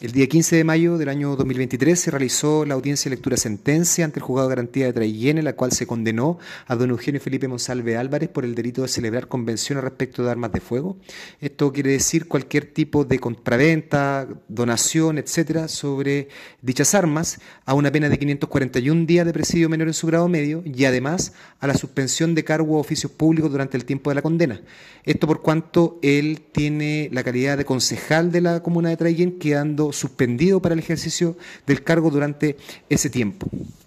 El día 15 de mayo del año 2023 se realizó la audiencia de lectura de sentencia ante el juzgado de garantía de Traillén, en la cual se condenó a don Eugenio Felipe Monsalve Álvarez por el delito de celebrar convenciones respecto de armas de fuego. Esto quiere decir cualquier tipo de compraventa, donación, etcétera, sobre dichas armas, a una pena de 541 días de presidio menor en su grado medio y además a la suspensión de cargos o oficios públicos durante el tiempo de la condena. Esto por cuanto él tiene la calidad de concejal de la comuna de Traillén, quedando suspendido para el ejercicio del cargo durante ese tiempo.